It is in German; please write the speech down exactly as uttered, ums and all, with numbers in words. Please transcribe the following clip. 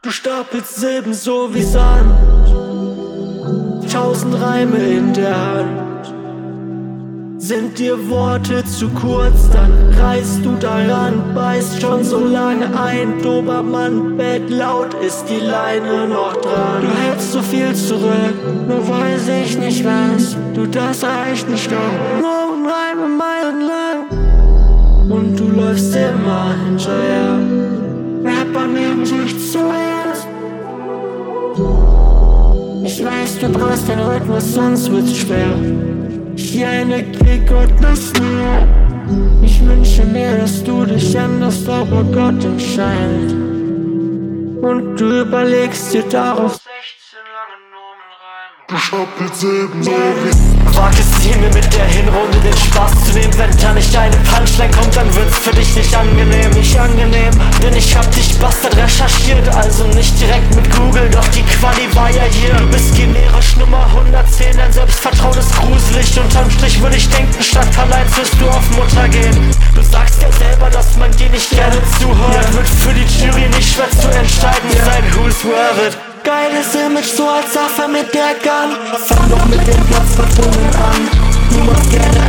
Du stapelst Silben so wie Sand, tausend Reime in der Hand. Sind dir Worte zu kurz, dann reißt du daran, beißt schon so lange ein. Dobermann bellt laut, ist die Leine noch dran. Du hältst so viel zurück, nur weiß ich nicht was. Du, das reicht nicht doch, nur Reime meilenlang. Und du läufst immer hinterher. Rapper nehmen sich zuerst. Ich weiß, du brauchst den Rhythmus, sonst wird's schwer. Hier eine Kick und ne Snare. Ich wünsche mir, dass du dich änderst, aber Gott entscheidet. Und du überlegst dir darauf sechzehn lange Nomenreime. Du stapelst Silben so wie Wag es dir mir mit der Hinrunde den Spaß zu nehmen. Wenn da nicht eine Punchline kommt, dann wird's für dich nicht angenehm. Nicht angenehm, denn ich hab dich Bastard recherchiert. Also nicht direkt mit Google, doch die Quali war ja hier. Du bist generisch Nummer hundertzehn, dein Selbstvertrauen ist gruselig. Unterm Strich würde ich denken, statt Verleihens wirst du auf Mutter gehen. Du sagst ja selber, dass man dir nicht gerne zuhört. Wird für die Jury nicht schwer zu entscheiden sein, who's worth it. Geiles Image, so als Affe mit der Gun. Fang doch mit den Platzpatronen an. Du machst gerne